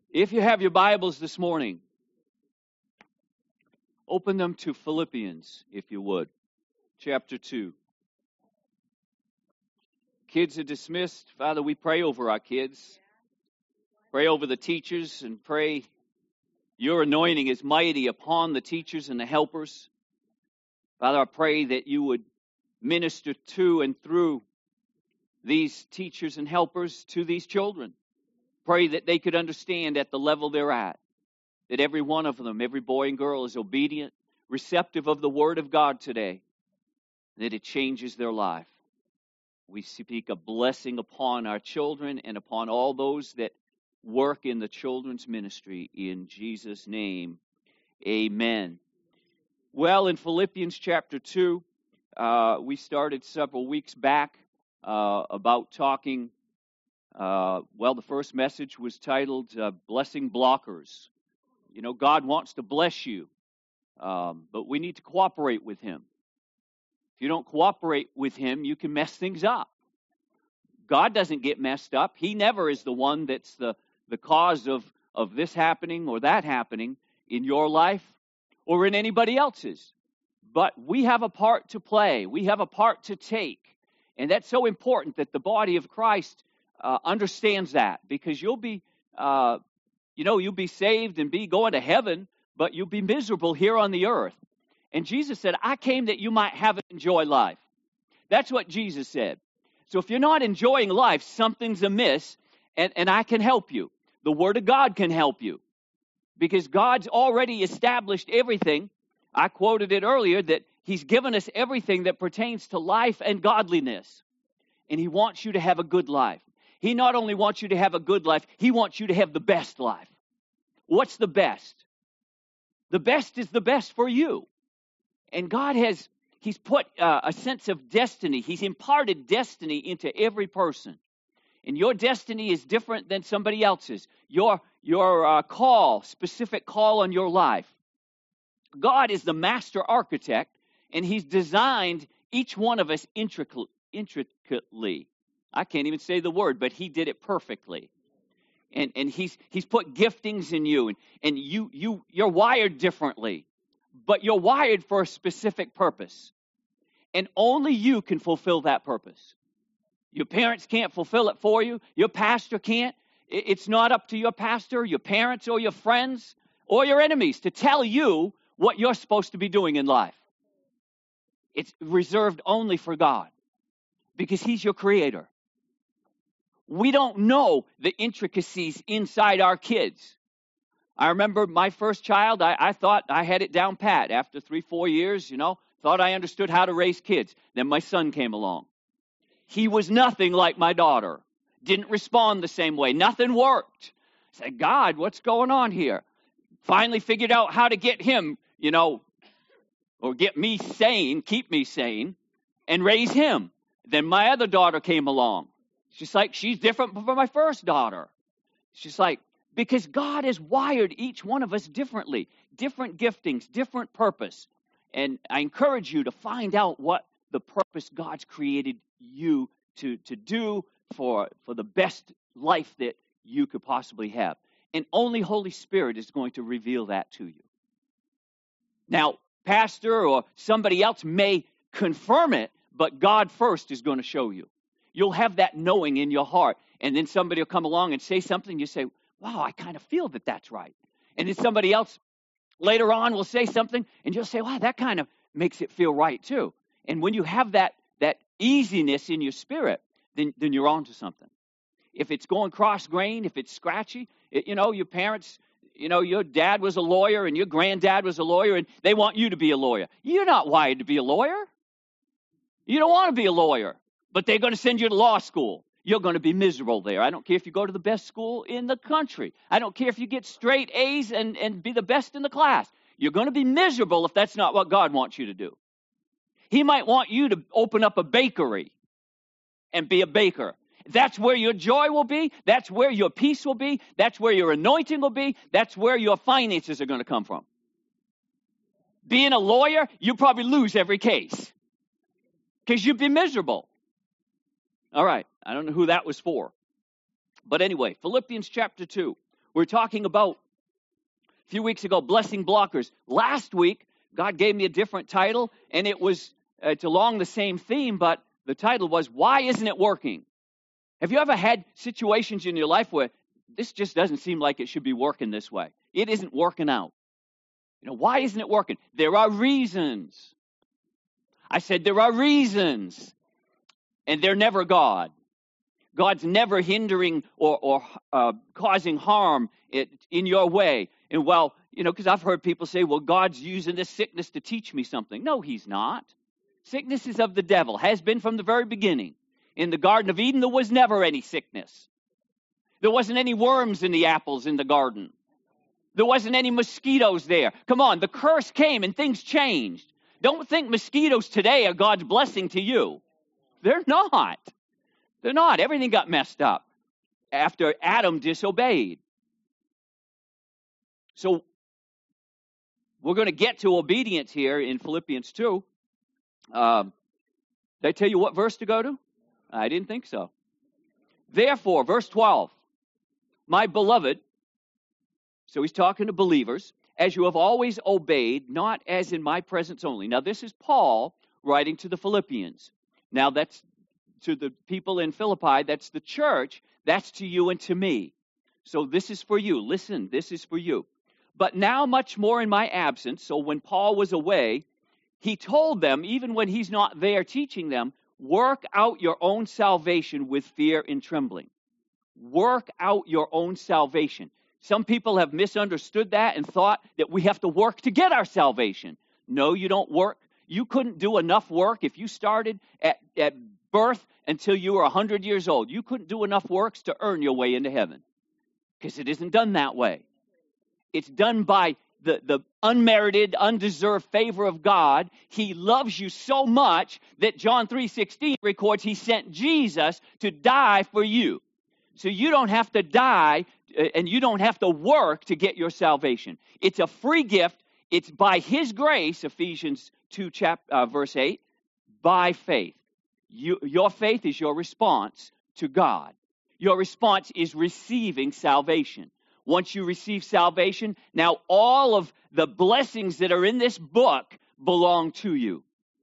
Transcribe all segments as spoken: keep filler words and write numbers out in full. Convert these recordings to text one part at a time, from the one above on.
If you have your Bibles this morning, open them to Philippians, if you would, chapter two. Kids are dismissed. Father, we pray over our kids. Pray over the teachers and pray your anointing is mighty upon the teachers and the helpers. Father, I pray that you would minister to and through these teachers and helpers to these children. Pray that they could understand at the level they're at, that every one of them, every boy and girl is obedient, receptive of the Word of God today, that it changes their life. We speak a blessing upon our children and upon all those that work in the children's ministry. In Jesus' name, amen. Well, in Philippians chapter two, uh, we started several weeks back uh, about talking Uh, well, the first message was titled uh, Blessing Blockers. You know, God wants to bless you, um, but we need to cooperate with Him. If you don't cooperate with Him, you can mess things up. God doesn't get messed up. He never is the one that's the, the cause of, of this happening or that happening in your life or in anybody else's. But we have a part to play. We have a part to take. And that's so important that the body of Christ Uh, understands that, because you'll be, uh, you know, you'll be saved and be going to heaven, but you'll be miserable here on the earth. And Jesus said, I came that you might have and enjoy life. That's what Jesus said. So if you're not enjoying life, something's amiss, and, and I can help you. The Word of God can help you, because God's already established everything. I quoted it earlier that He's given us everything that pertains to life and godliness, and He wants you to have a good life. He not only wants you to have a good life, He wants you to have the best life. What's the best? The best is the best for you. And God has, He's put uh, a sense of destiny. He's imparted destiny into every person. And your destiny is different than somebody else's. Your, your uh, call, specific call on your life. God is the master architect, and He's designed each one of us intricately. intricately. I can't even say the word, but He did it perfectly. And and he's he's put giftings in you, and, and you you you're wired differently, but you're wired for a specific purpose. And only you can fulfill that purpose. Your parents can't fulfill it for you. Your pastor can't. It's not up to your pastor, your parents, or your friends, or your enemies to tell you what you're supposed to be doing in life. It's reserved only for God, because He's your creator. We don't know the intricacies inside our kids. I remember my first child, I, I thought I had it down pat. After three, four years, you know, thought I understood how to raise kids. Then my son came along. He was nothing like my daughter. Didn't respond the same way. Nothing worked. I said, God, what's going on here? Finally figured out how to get him, you know, or get me sane, keep me sane, and raise him. Then my other daughter came along. It's just like, she's different from my first daughter. It's just like, because God has wired each one of us differently. Different giftings, different purpose. And I encourage you to find out what the purpose God's created you to, to do for, for the best life that you could possibly have. And only Holy Spirit is going to reveal that to you. Now, pastor or somebody else may confirm it, but God first is going to show you. You'll have that knowing in your heart. And then somebody will come along and say something. You say, wow, I kind of feel that that's right. And then somebody else later on will say something. And you'll say, wow, that kind of makes it feel right too. And when you have that that easiness in your spirit, then, then you're on to something. If it's going cross-grained, if it's scratchy, it, you know, your parents, you know, your dad was a lawyer and your granddad was a lawyer and they want you to be a lawyer. You're not wired to be a lawyer. You don't want to be a lawyer. But they're going to send you to law school. You're going to be miserable there. I don't care if you go to the best school in the country. I don't care if you get straight A's and, and be the best in the class. You're going to be miserable if that's not what God wants you to do. He might want you to open up a bakery and be a baker. That's where your joy will be. That's where your peace will be. That's where your anointing will be. That's where your finances are going to come from. Being a lawyer, you probably lose every case because you'd be miserable. All right, I don't know who that was for. But anyway, Philippians chapter two. We're We're talking about, a few weeks ago, blessing blockers. Last week, God gave me a different title, and it was, uh, it's along the same theme, but the title was, Why Isn't It Working? Have you ever had situations in your life where this just doesn't seem like it should be working this way? It isn't working out. You know, why isn't it working? There are reasons. I said there are reasons, and they're never God. God's never hindering or, or uh, causing harm in your way. And well, you know, because I've heard people say, well, God's using this sickness to teach me something. No, he's not. Sickness is of the devil, has been from the very beginning. In the Garden of Eden, there was never any sickness. There wasn't any worms in the apples in the garden. There wasn't any mosquitoes there. Come on, the curse came and things changed. Don't think mosquitoes today are God's blessing to you. They're not. They're not. Everything got messed up after Adam disobeyed. So we're going to get to obedience here in Philippians two. Um, did I tell you what verse to go to? I didn't think so. Therefore, verse twelve, my beloved, so he's talking to believers, as you have always obeyed, not as in my presence only. Now, this is Paul writing to the Philippians. Now, that's to the people in Philippi, that's the church, that's to you and to me. So this is for you. Listen, this is for you. But now much more in my absence, so when Paul was away, he told them, even when he's not there teaching them, work out your own salvation with fear and trembling. Work out your own salvation. Some people have misunderstood that and thought that we have to work to get our salvation. No, you don't work. You couldn't do enough work if you started at, at birth until you were one hundred years old. You couldn't do enough works to earn your way into heaven because it isn't done that way. It's done by the, the unmerited, undeserved favor of God. He loves you so much that John three sixteen records he sent Jesus to die for you. So you don't have to die and you don't have to work to get your salvation. It's a free gift. It's by his grace, Ephesians two, chap, uh, verse eight, by faith. You, your faith is your response to God. Your response is receiving salvation. Once you receive salvation, now all of the blessings that are in this book belong to you.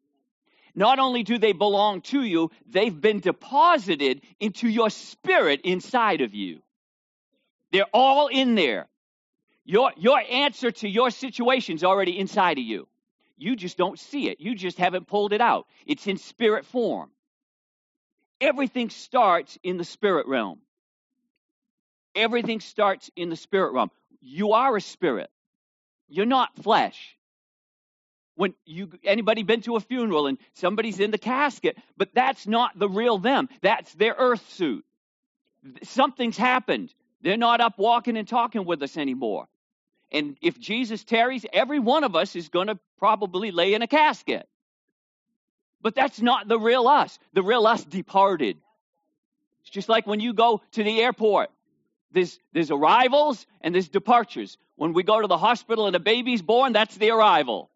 Not only do they belong to you, they've been deposited into your spirit inside of you. They're all in there. Your, your answer to your situation is already inside of you. You just don't see it. You just haven't pulled it out. It's in spirit form. Everything starts in the spirit realm. Everything starts in the spirit realm. You are a spirit. You're not flesh. When you anybody been to a funeral and somebody's in the casket, but that's not the real them. That's their earth suit. Something's happened. They're not up walking and talking with us anymore. And if Jesus tarries, every one of us is going to probably lay in a casket. But that's not the real us. The real us departed. It's just like when you go to the airport. There's, there's arrivals and there's departures. When we go to the hospital and a baby's born, that's the arrival.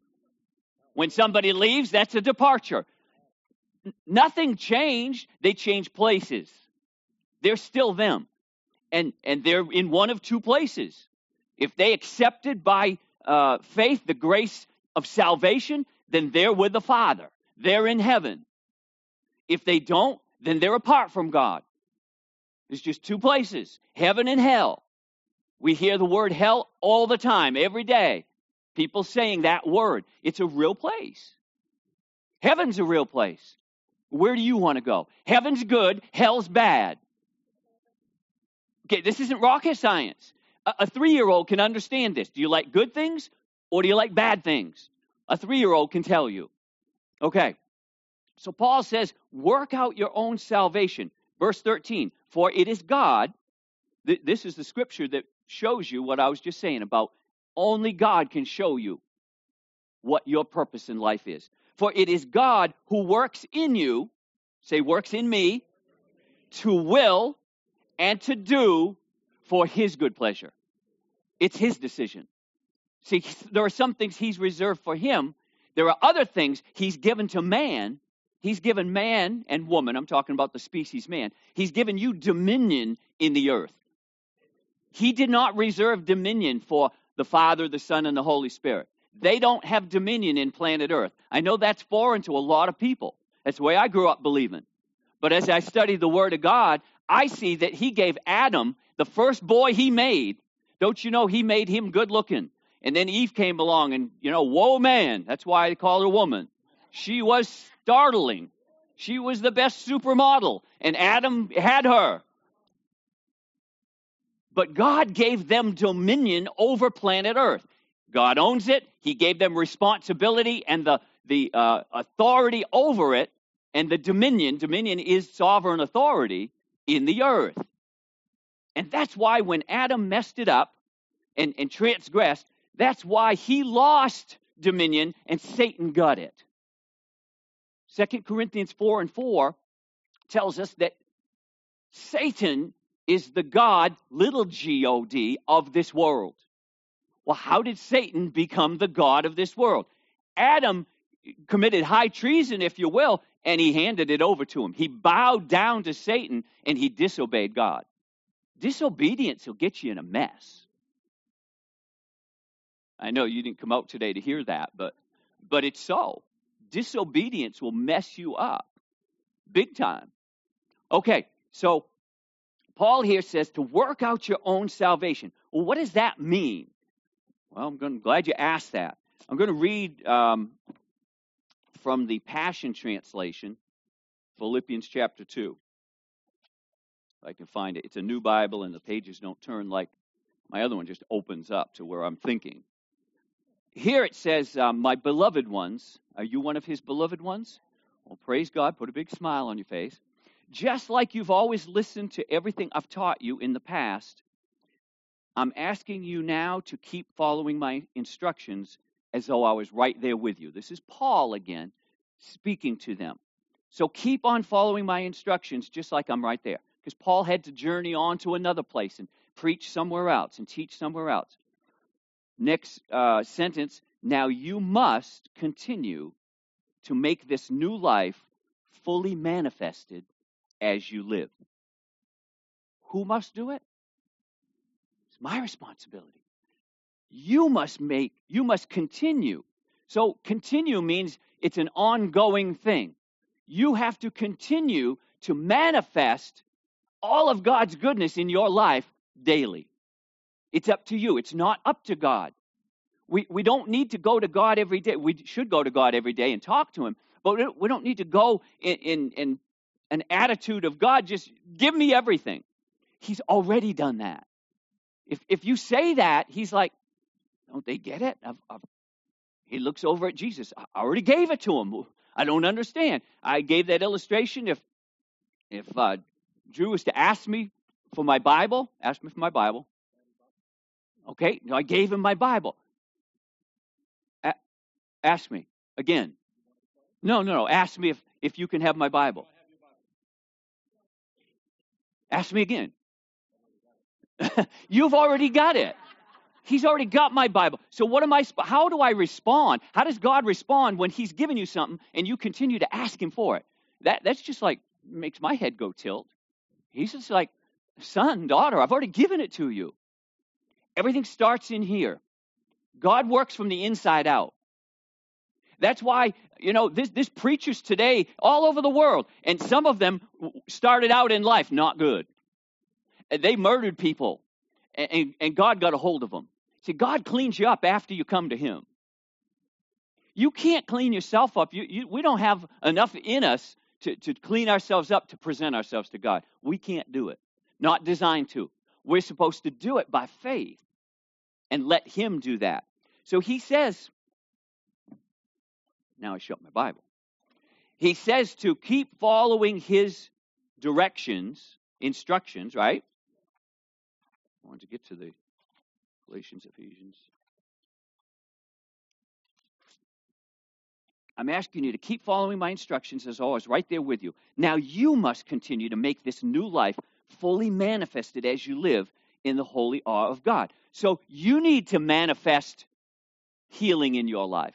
When somebody leaves, that's a departure. N- nothing changed. They changed places. They're still them. And, and they're in one of two places. If they accepted by uh, faith the grace of salvation, then they're with the Father. They're in heaven. If they don't, then they're apart from God. There's just two places, heaven and hell. We hear the word hell all the time, every day. People saying that word. It's a real place. Heaven's a real place. Where do you want to go? Heaven's good, hell's bad. Okay, this isn't rocket science. A, a three-year-old can understand this. Do you like good things or do you like bad things? A three-year-old can tell you. Okay, so Paul says, work out your own salvation. Verse thirteen, for it is God, th- this is the scripture that shows you what I was just saying about only God can show you what your purpose in life is. For it is God who works in you, say works in me, to will and to do for his good pleasure. It's his decision. See, there are some things he's reserved for him. There are other things he's given to man. He's given man and woman, I'm talking about the species man, he's given you dominion in the earth. He did not reserve dominion for the Father, the Son, and the Holy Spirit. They don't have dominion in planet Earth. I know that's foreign to a lot of people. That's the way I grew up believing. But as I study the Word of God, I see that he gave Adam, the first boy he made. Don't you know he made him good looking? And then Eve came along and, you know, whoa, man. That's why I call her woman. She was startling. She was the best supermodel. And Adam had her. But God gave them dominion over planet Earth. God owns it. He gave them responsibility and the, the uh, authority over it. And the dominion, dominion is sovereign authority in the earth. And that's why when Adam messed it up and, and transgressed, that's why he lost dominion and Satan got it. Second Corinthians four and four tells us that Satan is the God, little g O D, of this world. Well, how did Satan become the God of this world? Adam committed high treason, if you will, and he handed it over to him. He bowed down to Satan and he disobeyed God. Disobedience will get you in a mess. I know you didn't come out today to hear that, but but it's so. Disobedience will mess you up big time. Okay, so Paul here says to work out your own salvation. Well, what does that mean? Well, I'm going, glad you asked that. I'm going to read um, from the Passion Translation, Philippians chapter two. If I can find it. It's a new Bible, and the pages don't turn like my other one just opens up to where I'm thinking. Here it says, um, my beloved ones. Are you one of his beloved ones? Well, praise God. Put a big smile on your face. Just like you've always listened to everything I've taught you in the past, I'm asking you now to keep following my instructions as though I was right there with you. This is Paul again speaking to them. So keep on following my instructions just like I'm right there. Because Paul had to journey on to another place and preach somewhere else and teach somewhere else. Next uh, sentence, now you must continue to make this new life fully manifested as you live. Who must do it? It's my responsibility. You must make, you must continue. So continue means it's an ongoing thing. You have to continue to manifest all of God's goodness in your life daily. It's up to you. It's not up to God. We we don't need to go to God every day. We should go to God every day and talk to him. But we don't need to go in, in, in an attitude of God, just give me everything. He's already done that. If if you say that, he's like, don't they get it? I've, I've, he looks over at Jesus. I already gave it to him. I don't understand. I gave that illustration. If if uh, Drew was to ask me for my Bible, ask me for my Bible. Okay, I gave him my Bible. A- ask me again. No, no, no. Ask me if, if you can have my Bible. Ask me again. You've already got it. He's already got my Bible. So what am I, how do I respond? How does God respond when he's given you something and you continue to ask him for it? That That's just like, makes my head go tilt. He's just like, son, daughter, I've already given it to you. Everything starts in here. God works from the inside out. That's why, you know, this, this preachers today all over the world, and some of them started out in life not good. They murdered people, and, and, and God got a hold of them. See, God cleans you up after you come to him. You can't clean yourself up. You, you, we don't have enough in us to, to clean ourselves up to present ourselves to God. We can't do it. Not designed to. We're supposed to do it by faith and let him do that. So he says, now I shut my Bible. He says to keep following his directions, instructions, right? I wanted to get to the Galatians, Ephesians. I'm asking you to keep following my instructions as always, right there with you. Now you must continue to make this new life fully manifested as you live in the holy awe of God. So you need to manifest healing in your life.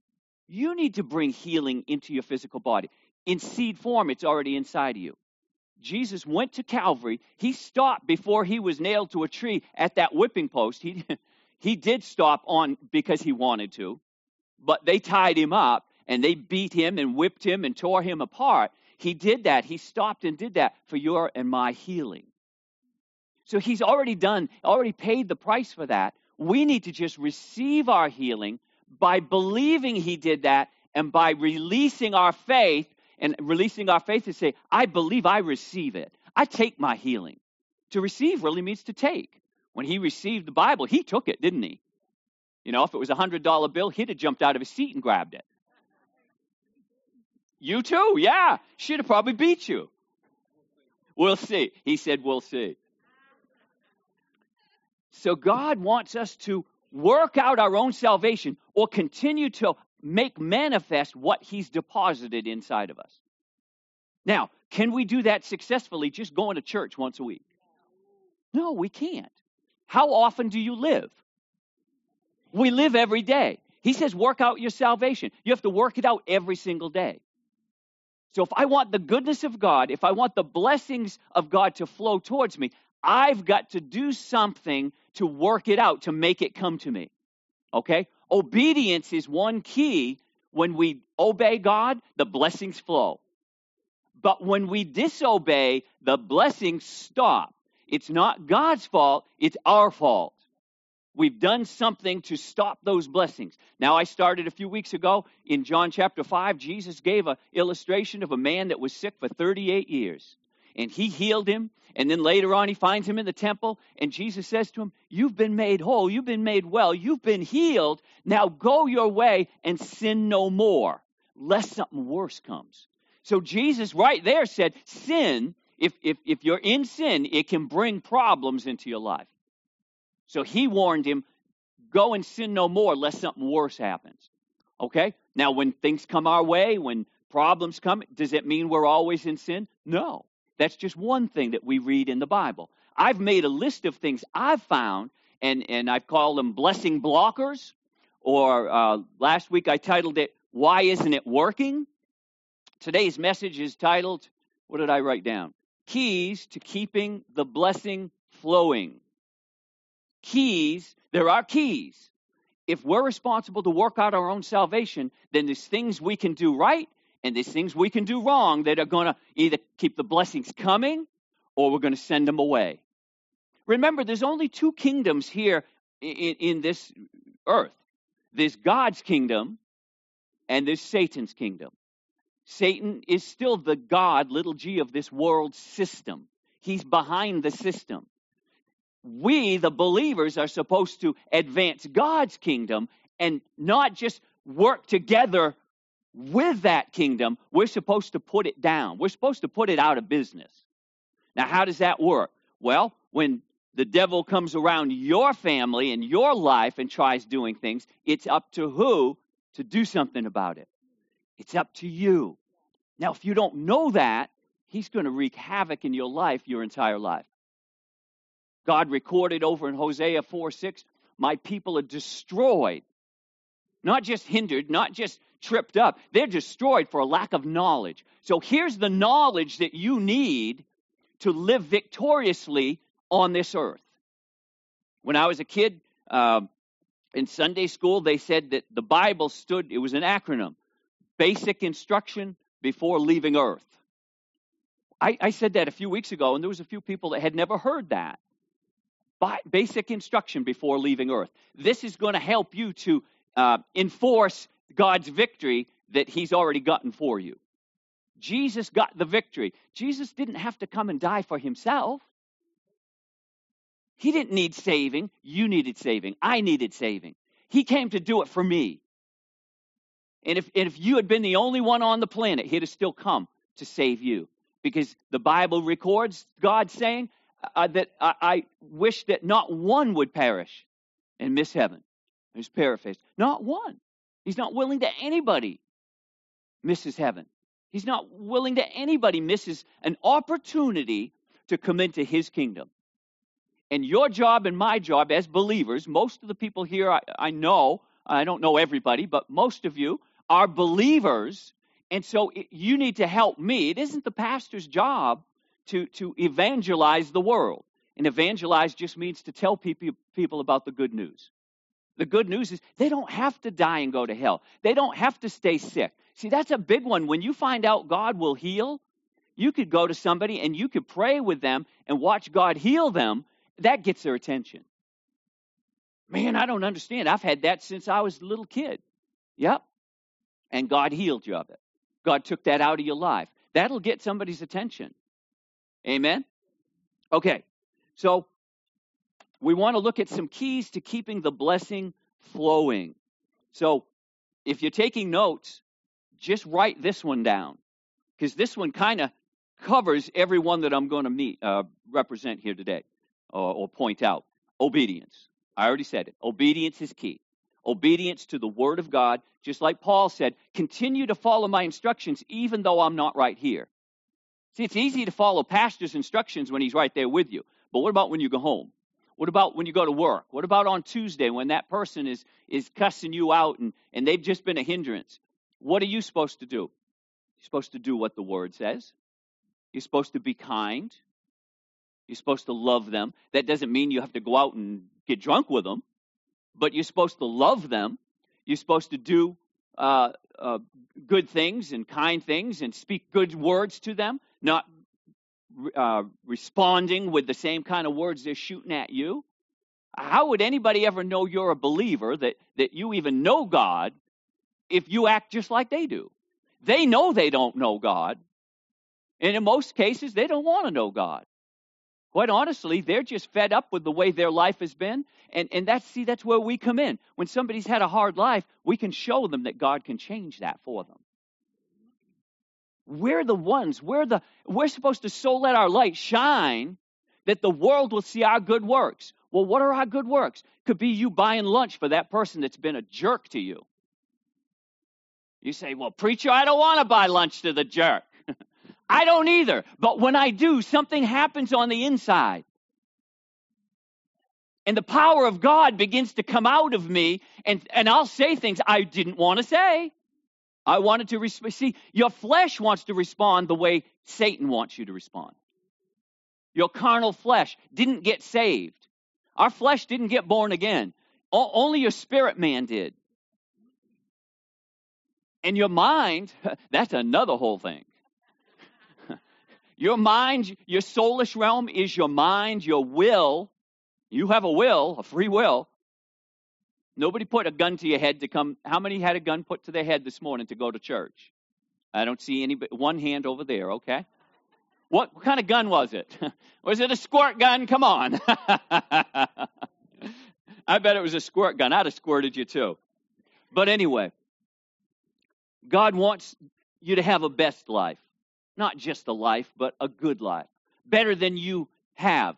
You need to bring healing into your physical body. In seed form, it's already inside of you. Jesus went to Calvary. He stopped before he was nailed to a tree at that whipping post. He, he did stop on because he wanted to, but they tied him up and they beat him and whipped him and tore him apart. He did that. He stopped and did that for your and my healing. So he's already done, already paid the price for that. We need to just receive our healing by believing he did that and by releasing our faith and releasing our faith to say, I believe I receive it. I take my healing. To receive really means to take. When he received the Bible, he took it, didn't he? You know, if it was a one hundred dollar bill, he'd have jumped out of his seat and grabbed it. You too, yeah. She'd have probably beat you. We'll see. He said, we'll see. So God wants us to work out our own salvation or continue to make manifest what he's deposited inside of us. Now, can we do that successfully just going to church once a week? No, we can't. How often do you live? We live every day. He says work out your salvation. You have to work it out every single day. So if I want the goodness of God, if I want the blessings of God to flow towards me, I've got to do something to work it out, to make it come to me. Okay? Obedience is one key. When we obey God, the blessings flow. But when we disobey, the blessings stop. It's not God's fault, it's our fault. We've done something to stop those blessings. Now, I started a few weeks ago in John chapter five. Jesus gave an illustration of a man that was sick for thirty-eight years. And he healed him. And then later on, he finds him in the temple. And Jesus says to him, you've been made whole. You've been made well. You've been healed. Now go your way and sin no more, lest something worse comes. So Jesus right there said, sin, if, if, if you're in sin, it can bring problems into your life. So he warned him, go and sin no more, lest something worse happens. Okay? Now, when things come our way, when problems come, does it mean we're always in sin? No. That's just one thing that we read in the Bible. I've made a list of things I've found, and, and I've called them blessing blockers, or uh, last week I titled it, Why Isn't It Working? Today's message is titled, what did I write down? Keys to Keeping the Blessing Flowing. Keys, there are keys. If we're responsible to work out our own salvation, then there's things we can do right, and there's things we can do wrong that are going to either keep the blessings coming or we're going to send them away. Remember, there's only two kingdoms here in, in this earth. There's God's kingdom and there's Satan's kingdom. Satan is still the God, little g, of this world system. He's behind the system. We, the believers, are supposed to advance God's kingdom and not just work together with that kingdom. We're supposed to put it down. We're supposed to put it out of business. Now, how does that work? Well, when the devil comes around your family and your life and tries doing things, it's up to who to do something about it. It's up to you. Now, if you don't know that, he's going to wreak havoc in your life your entire life. God recorded over in Hosea four six, my people are destroyed. Not just hindered, not just tripped up. They're destroyed for a lack of knowledge. So here's the knowledge that you need to live victoriously on this earth. When I was a kid, uh, in Sunday school, they said that the Bible stood, it was an acronym, basic instruction before leaving earth. I, I said that a few weeks ago, and there was a few people that had never heard that. Basic instruction before leaving earth. This is going to help you to uh, enforce God's victory that he's already gotten for you. Jesus got the victory. Jesus didn't have to come and die for himself. He didn't need saving. You needed saving. I needed saving. He came to do it for me. And if, and if you had been the only one on the planet, he'd have still come to save you. Because the Bible records God saying uh, that I, I wish that not one would perish and miss heaven. It's paraphrased. Not one. He's not willing that anybody misses heaven. He's not willing that anybody misses an opportunity to come into his kingdom. And your job and my job as believers, most of the people here I, I know, I don't know everybody, but most of you are believers. And so it, you need to help me. It isn't the pastor's job to, to evangelize the world. And evangelize just means to tell people, people about the good news. The good news is they don't have to die and go to hell. They don't have to stay sick. See, that's a big one. When you find out God will heal, you could go to somebody and you could pray with them and watch God heal them. That gets their attention. Man, I don't understand. I've had that since I was a little kid. Yep. And God healed you of it. God took that out of your life. That'll get somebody's attention. Amen? Okay. So we want to look at some keys to keeping the blessing flowing. So if you're taking notes, just write this one down, because this one kind of covers every one that I'm going to meet, uh, represent here today, or, or point out. Obedience. I already said it. Obedience is key. Obedience to the Word of God, just like Paul said, continue to follow my instructions even though I'm not right here. See, it's easy to follow pastor's instructions when he's right there with you. But what about when you go home? What about when you go to work? What about on Tuesday when that person is, is cussing you out and, and they've just been a hindrance? What are you supposed to do? You're supposed to do what the Word says. You're supposed to be kind. You're supposed to love them. That doesn't mean you have to go out and get drunk with them, but you're supposed to love them. You're supposed to do uh, uh, good things and kind things and speak good words to them, not uh, responding with the same kind of words they're shooting at you. How would anybody ever know you're a believer, that, that you even know God, if you act just like they do? They know they don't know God. And in most cases, they don't want to know God. Quite honestly, they're just fed up with the way their life has been. And, and that's, see, that's where we come in. When somebody's had a hard life, we can show them that God can change that for them. We're the ones, we're the, we're supposed to so let our light shine that the world will see our good works. Well, what are our good works? Could be you buying lunch for that person that's been a jerk to you. You say, well, preacher, I don't want to buy lunch to the jerk. I don't either. But when I do, something happens on the inside. And the power of God begins to come out of me, and, and I'll say things I didn't want to say. I wanted to respond. See, your flesh wants to respond the way Satan wants you to respond. Your carnal flesh didn't get saved. Our flesh didn't get born again. O- only your spirit man did. And your mind, that's another whole thing. Your mind, your soulish realm is your mind, your will. You have a will, a free will. Nobody put a gun to your head to come. How many had a gun put to their head this morning to go to church? I don't see any. One hand over there, okay. What, what kind of gun was it? Was it a squirt gun? Come on. I bet it was a squirt gun. I'd have squirted you too. But anyway, God wants you to have a best life. Not just a life, but a good life. Better than you have.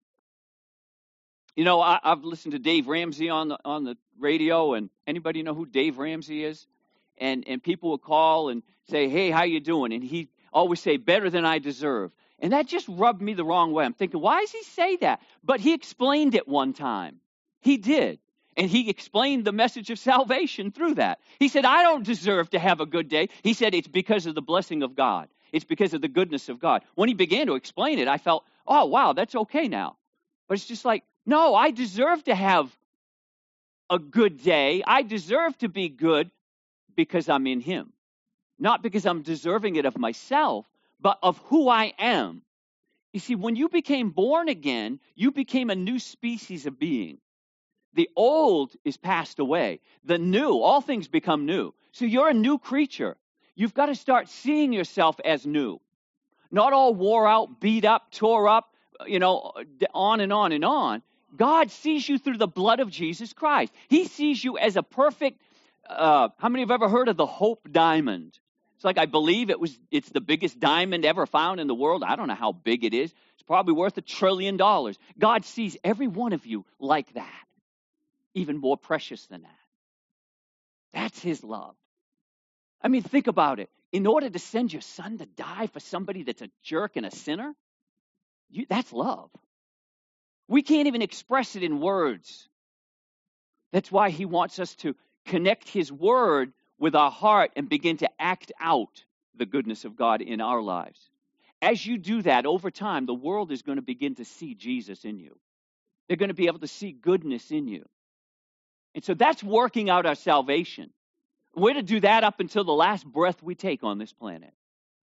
You know, I, I've listened to Dave Ramsey on the on the radio, and anybody know who Dave Ramsey is? And and people will call and say, hey, how you doing? And he always say, better than I deserve. And that just rubbed me the wrong way. I'm thinking, why does he say that? But he explained it one time. He did. And he explained the message of salvation through that. He said, I don't deserve to have a good day. He said, it's because of the blessing of God. It's because of the goodness of God. When he began to explain it, I felt, oh, wow, that's okay now. But it's just like, no, I deserve to have a good day. I deserve to be good because I'm in him. Not because I'm deserving it of myself, but of who I am. You see, when you became born again, you became a new species of being. The old is passed away. The new, all things become new. So you're a new creature. You've got to start seeing yourself as new. Not all wore out, beat up, tore up, you know, on and on and on. God sees you through the blood of Jesus Christ. He sees you as a perfect, uh, how many have ever heard of the Hope Diamond? It's like, I believe it was, it's the biggest diamond ever found in the world. I don't know how big it is. It's probably worth a trillion dollars. God sees every one of you like that. Even more precious than that. That's his love. I mean, think about it. In order to send your son to die for somebody that's a jerk and a sinner, you, that's love. We can't even express it in words. That's why he wants us to connect his word with our heart and begin to act out the goodness of God in our lives. as you do that over time, the world is going to begin to see Jesus in you. They're going to be able to see goodness in you. And so that's working out our salvation. We're to do that up until the last breath we take on this planet.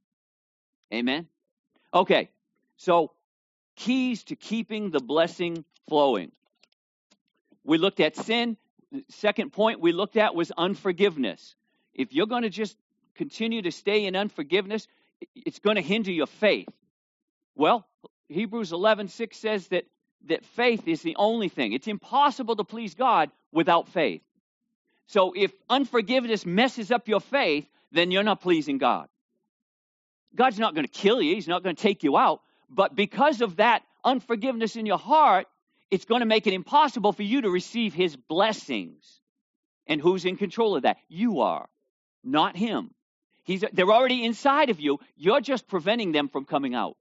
Amen? Okay, so keys to keeping the blessing flowing. We looked at sin. The second point we looked at was unforgiveness. If you're going to just continue to stay in unforgiveness, it's going to hinder your faith. Well, Hebrews eleven six says that, that faith is the only thing. It's impossible to please God without faith. So if unforgiveness messes up your faith, then you're not pleasing God. God's not going to kill you. He's not going to take you out. But because of that unforgiveness in your heart, it's going to make it impossible for you to receive his blessings. And who's in control of that? You are, not him. He's, they're already inside of you. You're just preventing them from coming out.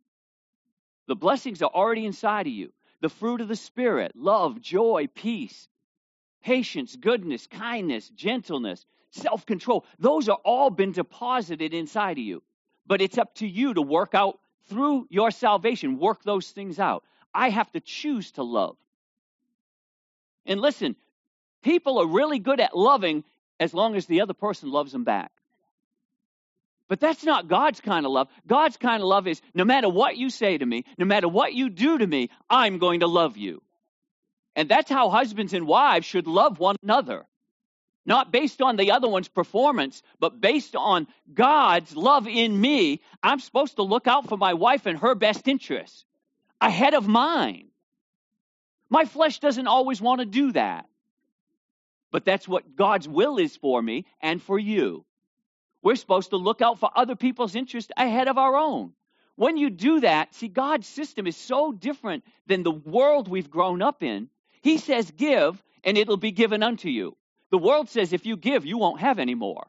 The blessings are already inside of you. The fruit of the Spirit, love, joy, peace, patience, goodness, kindness, gentleness, self-control. Those are all been deposited inside of you. But it's up to you to work out through your salvation. Work those things out. I have to choose to love. And listen, people are really good at loving as long as the other person loves them back. But that's not God's kind of love. God's kind of love is no matter what you say to me, no matter what you do to me, I'm going to love you. And that's how husbands and wives should love one another. Not based on the other one's performance, but based on God's love in me. I'm supposed to look out for my wife and her best interests ahead of mine. My flesh doesn't always want to do that. But that's what God's will is for me and for you. We're supposed to look out for other people's interests ahead of our own. When you do that, see, God's system is so different than the world we've grown up in. He says, give, and it'll be given unto you. The world says, if you give, you won't have any more.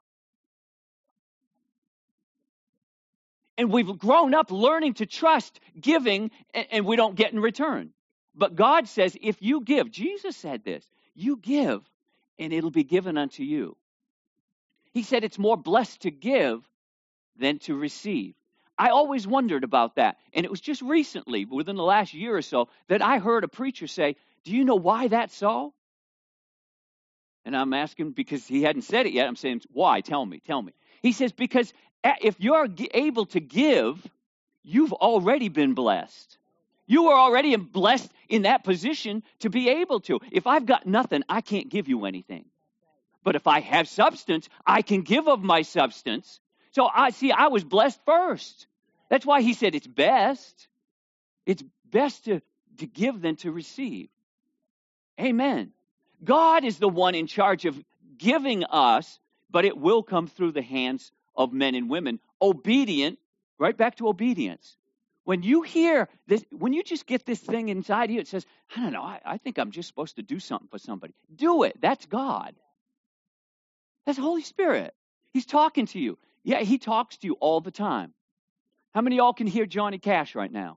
And we've grown up learning to trust giving, and we don't get in return. But God says, if you give, Jesus said this, you give, and it'll be given unto you. He said it's more blessed to give than to receive. I always wondered about that. And it was just recently, within the last year or so, that I heard a preacher say, do you know why that's so? And I'm asking because he hadn't said it yet. I'm saying, why? Tell me, tell me. He says, because if you're able to give, you've already been blessed. You are already blessed in that position to be able to. If I've got nothing, I can't give you anything. But if I have substance, I can give of my substance. So I see, I was blessed first. That's why he said it's best. It's best to, to give than to receive. Amen. God is the one in charge of giving us, but it will come through the hands of men and women. Obedient, right back to obedience. When you hear this, when you just get this thing inside you, it says, I don't know, I, I think I'm just supposed to do something for somebody. Do it. That's God. That's the Holy Spirit. He's talking to you. Yeah, he talks to you all the time. How many of y'all can hear Johnny Cash right now?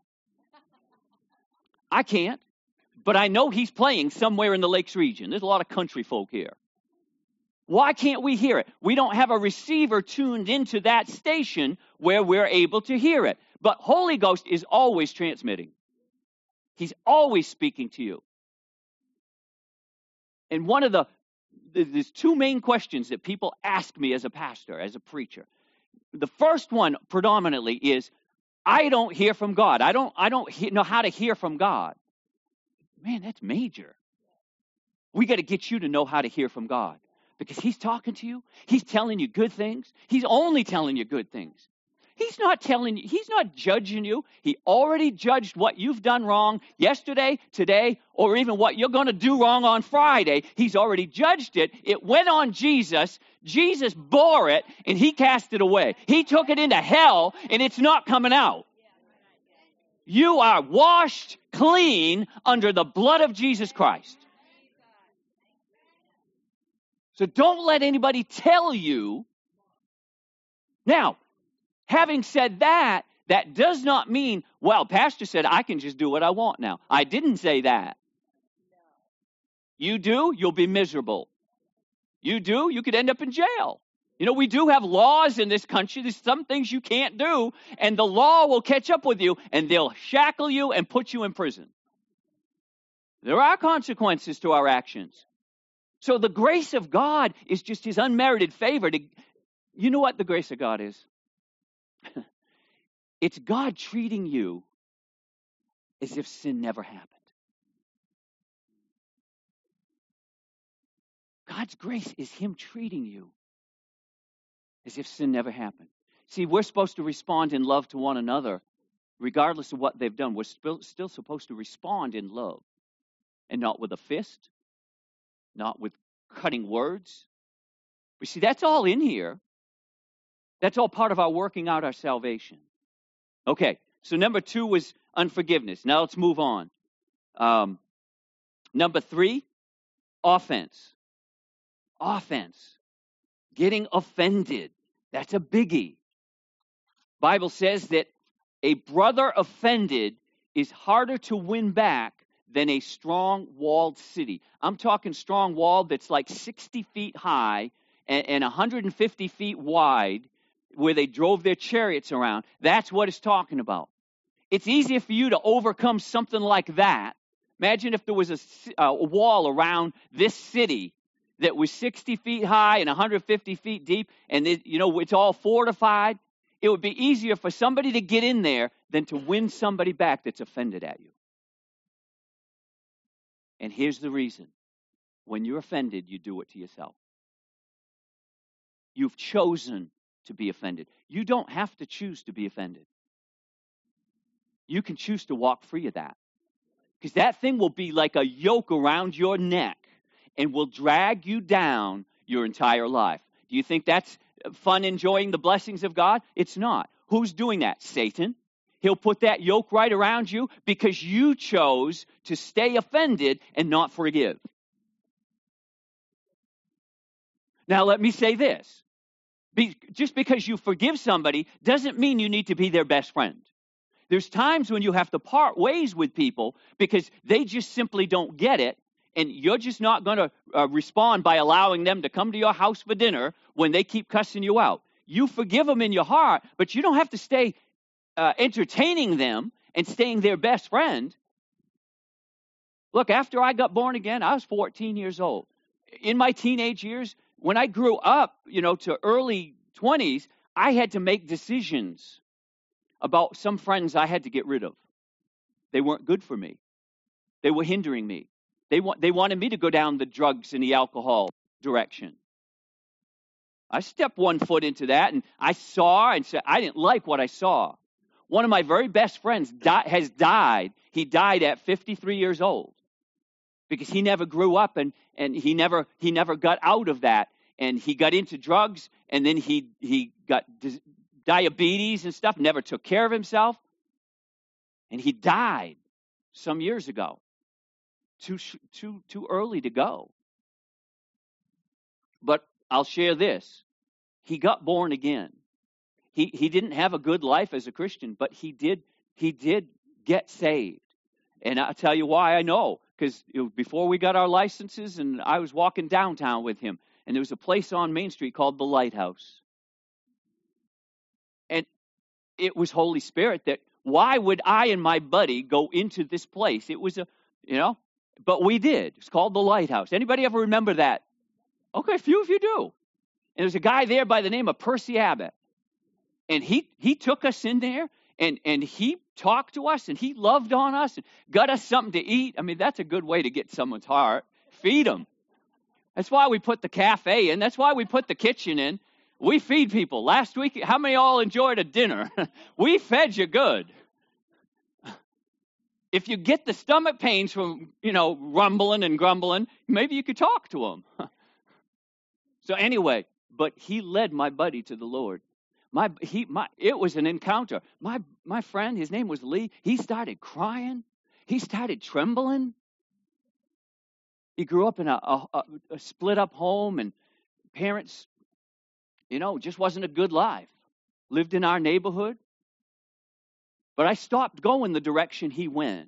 I can't, but I know he's playing somewhere in the Lakes region. There's a lot of country folk here. Why can't we hear it? We don't have a receiver tuned into that station where we're able to hear it. But Holy Ghost is always transmitting. He's always speaking to you. And one of the There's two main questions that people ask me as a pastor, as a preacher. The first one predominantly is, I don't hear from God. I don't, I don't he- know how to hear from God. Man, that's major. We got to get you to know how to hear from God because he's talking to you. He's telling you good things. He's only telling you good things. He's not telling you, he's not judging you. He already judged what you've done wrong yesterday, today, or even what you're going to do wrong on Friday. He's already judged it. It went on Jesus. Jesus bore it, and he cast it away. He took it into hell, and it's not coming out. You are washed clean under the blood of Jesus Christ. So don't let anybody tell you. Now, having said that, that does not mean, well, Pastor said I can just do what I want now. I didn't say that. You do, you'll be miserable. You do, you could end up in jail. You know, we do have laws in this country. There's some things you can't do, and the law will catch up with you, and they'll shackle you and put you in prison. There are consequences to our actions. So the grace of God is just his unmerited favor. To, you know what the grace of God is? It's God treating you as if sin never happened. God's grace is him treating you as if sin never happened. See, we're supposed to respond in love to one another, regardless of what they've done. We're still, still supposed to respond in love, and not with a fist, not with cutting words. But see, that's all in here. That's all part of our working out our salvation. Okay, so number two was unforgiveness. Now let's move on. Um, number three, offense. Offense. Getting offended. That's a biggie. Bible says that a brother offended is harder to win back than a strong walled city. I'm talking strong walled that's like sixty feet high and, and one hundred fifty feet wide, where they drove their chariots around. That's what it's talking about. It's easier for you to overcome something like that. Imagine if there was a, a wall around this city that was sixty feet high and one hundred fifty feet deep, and it, you know, it's all fortified. It would be easier for somebody to get in there than to win somebody back that's offended at you. And here's the reason. When you're offended, you do it to yourself. You've chosen to be offended. You don't have to choose to be offended. You can choose to walk free of that. Because that thing will be like a yoke around your neck and will drag you down your entire life. Do you think that's fun, enjoying the blessings of God? It's not. Who's doing that? Satan. He'll put that yoke right around you because you chose to stay offended and not forgive. Now, let me say this. Be, just because you forgive somebody doesn't mean you need to be their best friend. There's times when you have to part ways with people because they just simply don't get it, and you're just not going to uh, respond by allowing them to come to your house for dinner when they keep cussing you out. You forgive them in your heart, but you don't have to stay uh, entertaining them and staying their best friend. Look, after I got born again, I was fourteen years old. In my teenage years, when I grew up, you know, to early twenties, I had to make decisions about some friends I had to get rid of. They weren't good for me. They were hindering me. They want, they wanted me to go down the drugs and the alcohol direction. I stepped one foot into that, and I saw and said, I didn't like what I saw. One of my very best friends di- has died. He died at fifty-three years old because he never grew up, and, and he never he never got out of that. And he got into drugs, and then he he got di- diabetes and stuff, never took care of himself. And he died some years ago. Too, too, too early to go. But I'll share this. He got born again. He he didn't have a good life as a Christian, but he did he did get saved. And I'll tell you why I know. Because before we got our licenses, and I was walking downtown with him, and there was a place on Main Street called the Lighthouse. And it was Holy Spirit that, why would I and my buddy go into this place? It was a, you know, but we did. It's called the Lighthouse. Anybody ever remember that? Okay, a few of you do. And there's a guy there by the name of Percy Abbott. And he he took us in there, and, and he talked to us, and he loved on us, and got us something to eat. I mean, that's a good way to get someone's heart. Feed them. That's why we put the cafe in. That's why we put the kitchen in. We feed people. Last week, how many all enjoyed a dinner? We fed you good. If you get the stomach pains from, you know, rumbling and grumbling, maybe you could talk to them. So anyway, but he led my buddy to the Lord. My he my it was an encounter. My my friend, his name was Lee. He started crying. He started trembling. He grew up in a, a, a split up home, and parents, you know, just wasn't a good life. Lived in our neighborhood. But I stopped going the direction he went.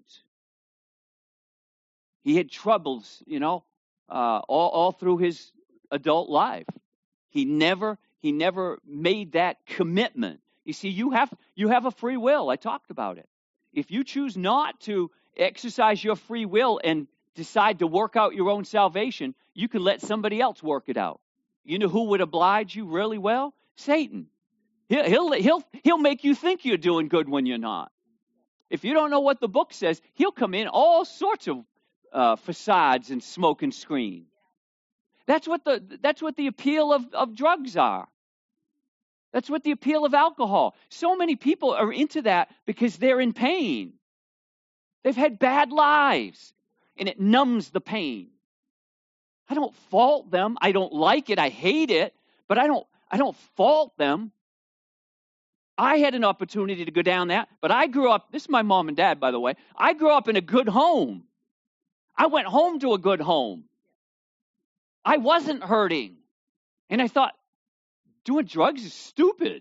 He had troubles, you know, uh, all, all through his adult life. He never, he never made that commitment. You see, you have you have a free will. I talked about it. If you choose not to exercise your free will and decide to work out your own salvation, you can let somebody else work it out. You know who would oblige you really well? Satan. He'll, he'll, he'll, he'll make you think you're doing good when you're not. If you don't know what the book says, he'll come in all sorts of uh, facades and smoke and screen. That's what the, that's what the appeal of, of drugs are. That's what the appeal of alcohol. So many people are into that because they're in pain. They've had bad lives, and it numbs the pain. I don't fault them. I don't like it. I hate it, but I don't I don't fault them. I had an opportunity to go down that, but I grew up, this is my mom and dad, by the way. I grew up in a good home. I went home to a good home. I wasn't hurting. And I thought, doing drugs is stupid.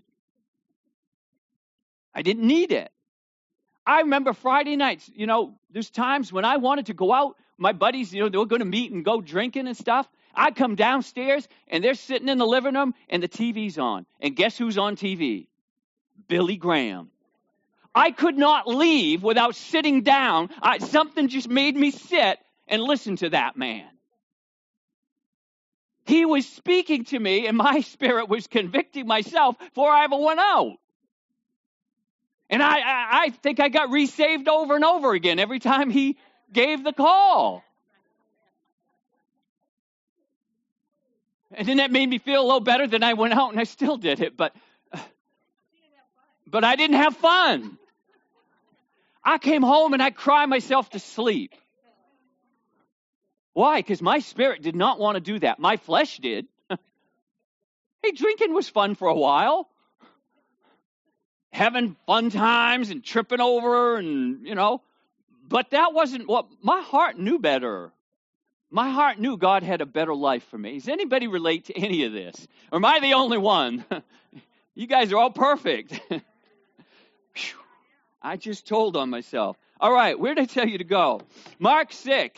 I didn't need it. I remember Friday nights, you know, there's times when I wanted to go out. My buddies, you know, they were going to meet and go drinking and stuff. I'd come downstairs, and they're sitting in the living room, and the T V's on. And guess who's on T V? Billy Graham. I could not leave without sitting down. I, something just made me sit and listen to that man. He was speaking to me, and my spirit was convicting myself before I ever went out. And I, I, I think I got resaved over and over again every time he gave the call. And then that made me feel a little better than I went out, and I still did it. But, but I didn't have fun. I came home, and I cried myself to sleep. Why? Because my spirit did not want to do that. My flesh did. Hey, drinking was fun for a while. Having fun times and tripping over and, you know. But that wasn't what, my heart knew better. My heart knew God had a better life for me. Does anybody relate to any of this? Or am I the only one? You guys are all perfect. I just told on myself. All right, where did I tell you to go? Mark six.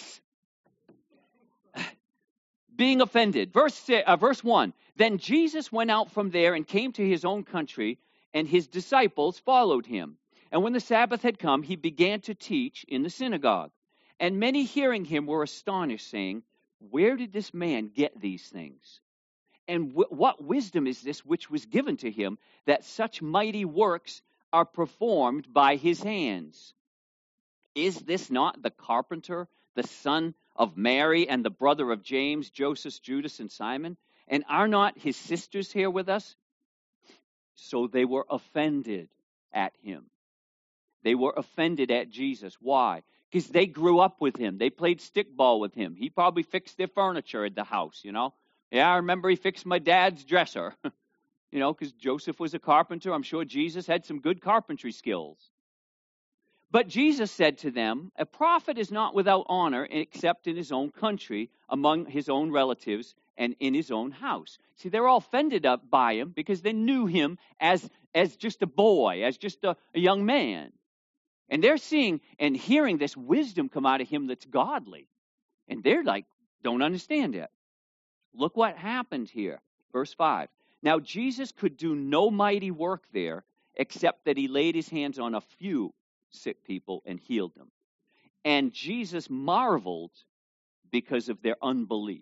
Being offended. Verse six, uh, verse one. Then Jesus went out from there and came to his own country, and his disciples followed him. And when the Sabbath had come, he began to teach in the synagogue. And many hearing him were astonished, saying, where did this man get these things? And w- what wisdom is this which was given to him, that such mighty works are performed by his hands? Is this not the carpenter, the son of Mary, and the brother of James, Joseph, Judas, and Simon? And are not his sisters here with us? So they were offended at him. They were offended at Jesus. Why? Because they grew up with him. They played stickball with him. He probably fixed their furniture at the house, you know. Yeah, I remember he fixed my dad's dresser. You know, because Joseph was a carpenter. I'm sure Jesus had some good carpentry skills. But Jesus said to them, a prophet is not without honor except in his own country, among his own relatives, and in his own house. See, they're all offended up by him because they knew him as, as just a boy, as just a, a young man. And they're seeing and hearing this wisdom come out of him that's godly. And they're like, don't understand it. Look what happened here. Verse five. Now Jesus could do no mighty work there, except that he laid his hands on a few sick people and healed them. And Jesus marveled because of their unbelief.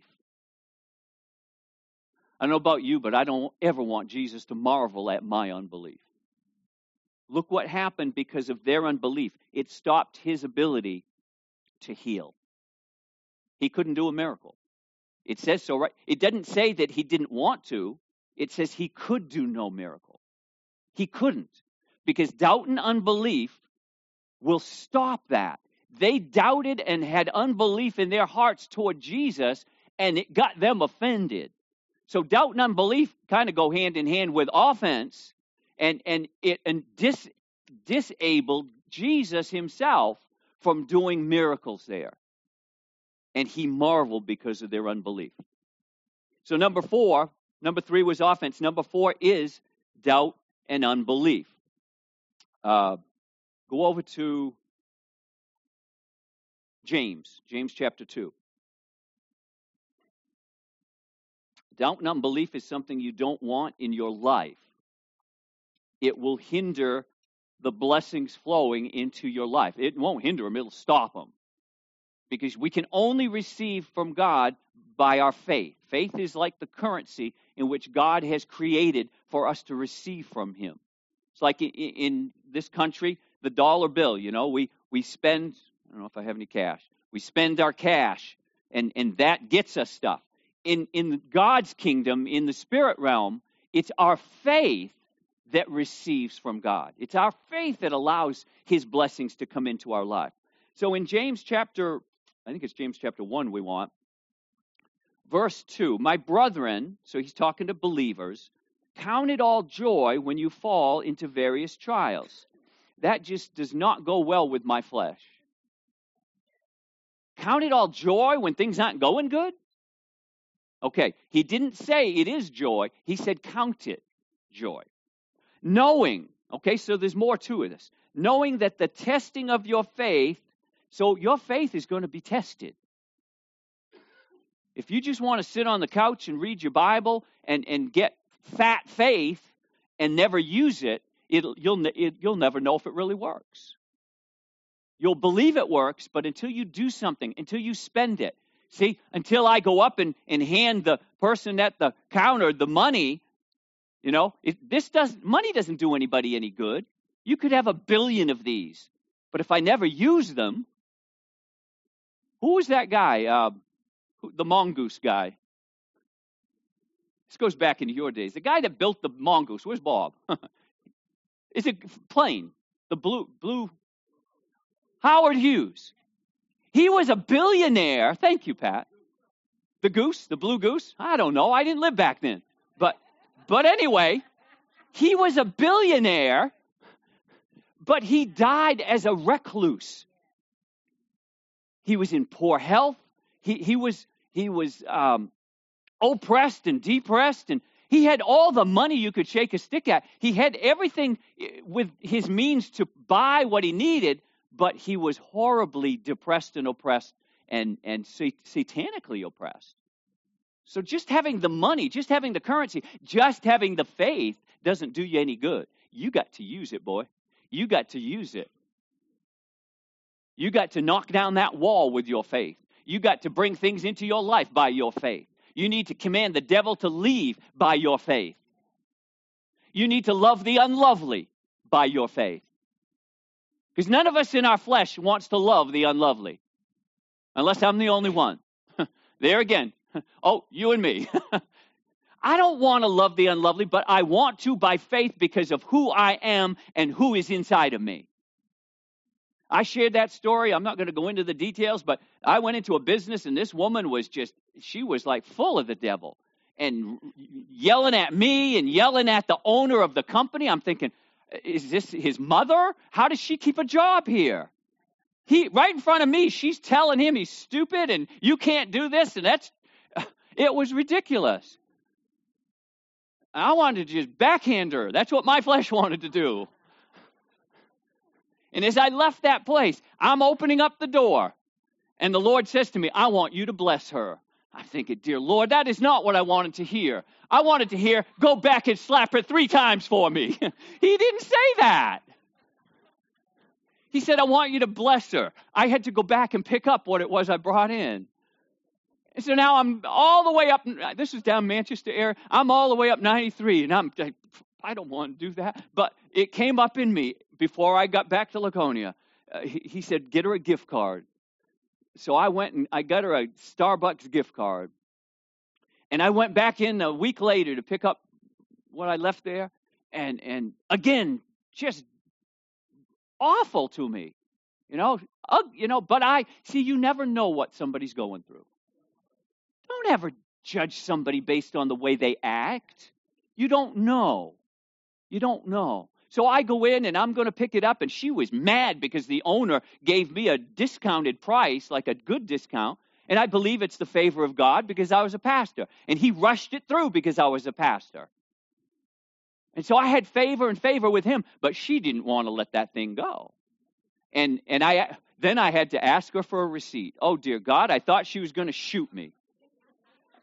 I don't know about you, but I don't ever want Jesus to marvel at my unbelief. Look what happened because of their unbelief. It stopped his ability to heal. He couldn't do a miracle. It says so, right? It doesn't say that he didn't want to. It says he could do no miracle. He couldn't, because doubt and unbelief will stop that. They doubted and had unbelief in their hearts toward Jesus, and it got them offended. So doubt and unbelief kind of go hand in hand with offense, and and it and dis, disabled Jesus himself from doing miracles there. And he marveled because of their unbelief. So number four, number three was offense. Number four is doubt and unbelief. Uh, go over to James, James chapter two. Doubt and unbelief is something you don't want in your life. It will hinder the blessings flowing into your life. It won't hinder them, it'll stop them. Because we can only receive from God by our faith. Faith is like the currency in which God has created for us to receive from him. It's like in, in this country, the dollar bill, you know, we, we spend, I don't know if I have any cash, we spend our cash, and, and that gets us stuff. In, in God's kingdom, in the spirit realm, it's our faith that receives from God. It's our faith that allows his blessings to come into our life. So in James chapter, I think it's James chapter one we want, verse two, my brethren, so he's talking to believers, count it all joy when you fall into various trials. That just does not go well with my flesh. Count it all joy when things aren't going good? Okay, he didn't say it is joy. He said count it joy. Knowing, okay, so there's more to this. Knowing that the testing of your faith, so your faith is going to be tested. If you just want to sit on the couch and read your Bible and, and get fat faith and never use it, it'll, you'll, it, you'll never know if it really works. You'll believe it works, but until you do something, until you spend it, see, until I go up and, and hand the person at the counter the money, you know, it, this does money doesn't do anybody any good. You could have a billion of these, but if I never use them, who was that guy? Uh, who, the mongoose guy. This goes back into your days. The guy that built the mongoose. Where's Bob? Is it plain? The blue blue. Howard Hughes. He was a billionaire. Thank you, Pat. The goose, the blue goose. I don't know. I didn't live back then, but. But anyway, he was a billionaire, but he died as a recluse. He was in poor health. He, he was, he was um, oppressed and depressed, and he had all the money you could shake a stick at. He had everything with his means to buy what he needed, but he was horribly depressed and oppressed and, and satanically oppressed. So just having the money, just having the currency, just having the faith doesn't do you any good. You got to use it, boy. You got to use it. You got to knock down that wall with your faith. You got to bring things into your life by your faith. You need to command the devil to leave by your faith. You need to love the unlovely by your faith. Because none of us in our flesh wants to love the unlovely. Unless I'm the only one. There again. Oh, you and me. I don't want to love the unlovely, but I want to by faith because of who I am and who is inside of me. I shared that story. I'm not going to go into the details, but I went into a business and this woman was just, she was like full of the devil and yelling at me and yelling at the owner of the company. I'm thinking, is this his mother? How does she keep a job here? He, right in front of me, she's telling him he's stupid and you can't do this, and that's, it was ridiculous. I wanted to just backhand her. That's what my flesh wanted to do. And as I left that place, I'm opening up the door. And the Lord says to me, I want you to bless her. I'm thinking, dear Lord, that is not what I wanted to hear. I wanted to hear, go back and slap her three times for me. He didn't say that. He said, I want you to bless her. I had to go back and pick up what it was I brought in. And so now I'm all the way up. This is down Manchester area. I'm all the way up ninety-three, and I'm I don't want to do that. But it came up in me before I got back to Laconia. Uh, he, he said, get her a gift card. So I went and I got her a Starbucks gift card. And I went back in a week later to pick up what I left there. And, and again, just awful to me. You know, uh, you know, but I, see, you never know what somebody's going through. Don't ever judge somebody based on the way they act. You don't know. You don't know. So I go in and I'm going to pick it up, and she was mad because the owner gave me a discounted price, like a good discount, and I believe it's the favor of God because I was a pastor. And he rushed it through because I was a pastor. And so I had favor and favor with him, but she didn't want to let that thing go. And and I then I had to ask her for a receipt. Oh, dear God, I thought she was going to shoot me.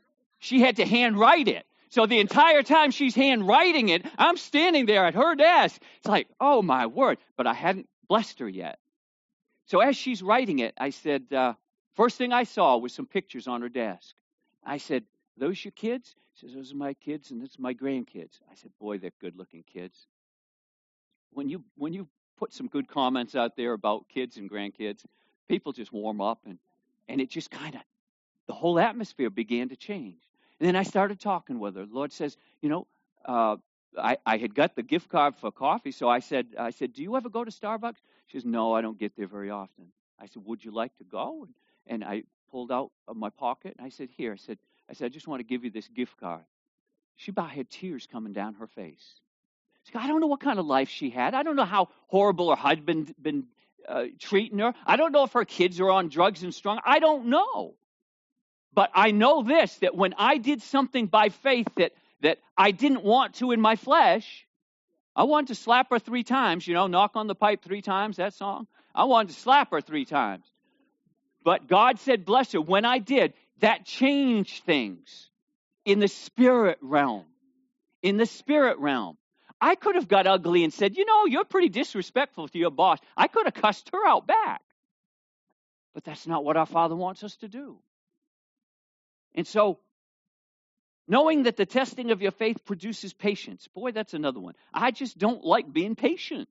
she had to handwrite it. So the entire time she's handwriting it, I'm standing there at her desk. It's like, oh, my word. But I hadn't blessed her yet. So as she's writing it, I said, uh, first thing I saw was some pictures on her desk. I said, those your kids? She says, those are my kids, and this is my grandkids. I said, boy, they're good-looking kids. When you when you put some good comments out there about kids and grandkids, people just warm up, and, and it just kind of, the whole atmosphere began to change. And then I started talking with her. The Lord says, you know, uh, I, I had got the gift card for coffee, so I said, I said, do you ever go to Starbucks? She says, no, I don't get there very often. I said, would you like to go? And, and I pulled out of my pocket, and I said, here. I said, I said, I just want to give you this gift card. She about had tears coming down her face. She said, I don't know what kind of life she had. I don't know how horrible her husband been uh, treating her. I don't know if her kids are on drugs and strung. I don't know. But I know this, that when I did something by faith that, that I didn't want to in my flesh, I wanted to slap her three times, you know, knock on the pipe three times, that song. I wanted to slap her three times. But God said, bless her. When I did, that changed things in the spirit realm. In the spirit realm. I could have got ugly and said, you know, you're pretty disrespectful to your boss. I could have cussed her out back. But that's not what our Father wants us to do. And so, knowing that the testing of your faith produces patience. Boy, that's another one. I just don't like being patient.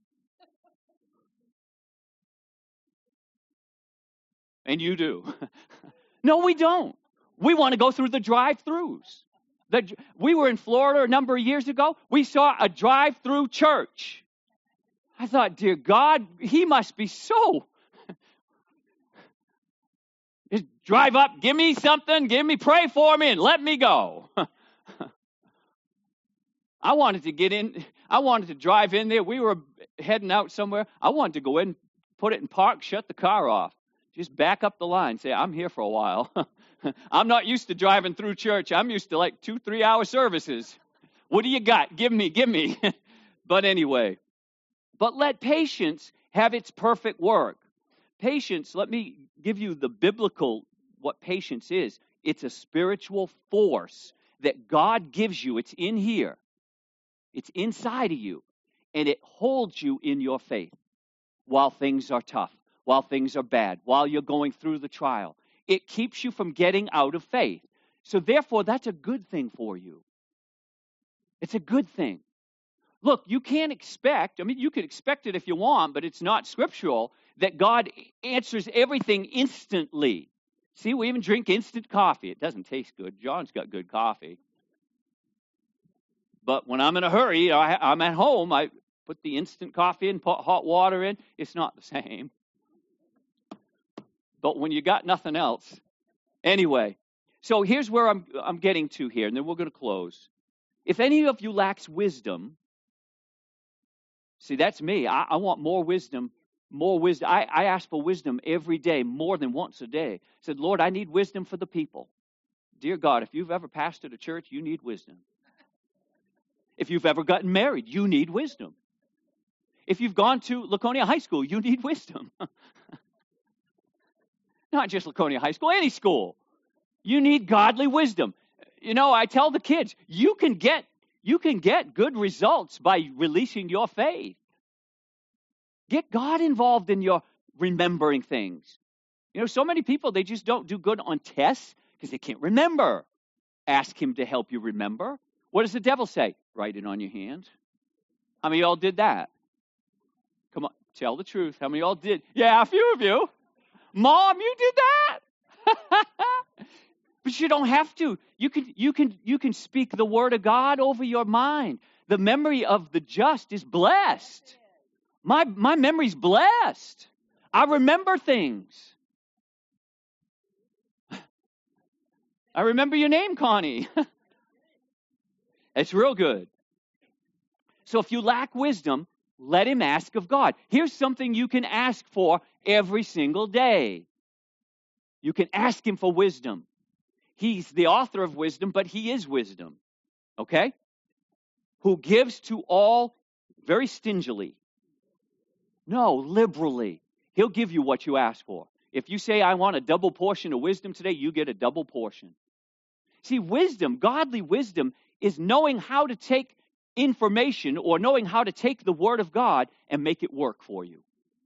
And you do. No, we don't. We want to go through the drive-thrus. The, we were in Florida a number of years ago. We saw a drive-through church. I thought, dear God, he must be so... Just drive up, give me something, give me, pray for me, and let me go. I wanted to get in, I wanted to drive in there. We were heading out somewhere. I wanted to go in, put it in park, shut the car off. Just back up the line, say, I'm here for a while. I'm not used to driving through church. I'm used to like two, three hour services. What do you got? Give me, give me. But anyway, but let patience have its perfect work. Patience, let me give you the biblical, what patience is. It's a spiritual force that God gives you. It's in here. It's inside of you. And it holds you in your faith while things are tough, while things are bad, while you're going through the trial. It keeps you from getting out of faith. So therefore, that's a good thing for you. It's a good thing. Look, you can't expect, I mean, you can expect it if you want, but it's not scriptural, that God answers everything instantly. See, we even drink instant coffee. It doesn't taste good. John's got good coffee. But when I'm in a hurry, I, I'm at home, I put the instant coffee in, put hot water in. It's not the same. But when you got nothing else. Anyway, so here's where I'm, I'm getting to here, and then we're going to close. If any of you lacks wisdom, see, that's me. I, I want more wisdom, more wisdom. I, I ask for wisdom every day, more than once a day. I said, Lord, I need wisdom for the people. Dear God, if you've ever pastored a church, you need wisdom. If you've ever gotten married, you need wisdom. If you've gone to Laconia High School, you need wisdom. Not just Laconia High School, any school. You need godly wisdom. You know, I tell the kids, you can get You can get good results by releasing your faith. Get God involved in your remembering things. You know, so many people, they just don't do good on tests because they can't remember. Ask him to help you remember. What does the devil say? Write it on your hand. How many of y'all did that? Come on, tell the truth. How many of y'all did? Yeah, a few of you. Mom, you did that? But you don't have to. You can, you can, you can speak the word of God over your mind. The memory of the just is blessed. My, my memory's blessed. I remember things. I remember your name, Connie. It's real good. So if you lack wisdom, let him ask of God. Here's something you can ask for every single day. You can ask him for wisdom. He's the author of wisdom, but he is wisdom. Okay? Who gives to all very stingily. No, liberally. He'll give you what you ask for. If you say, I want a double portion of wisdom today, you get a double portion. See, wisdom, godly wisdom, is knowing how to take information or knowing how to take the Word of God and make it work for you.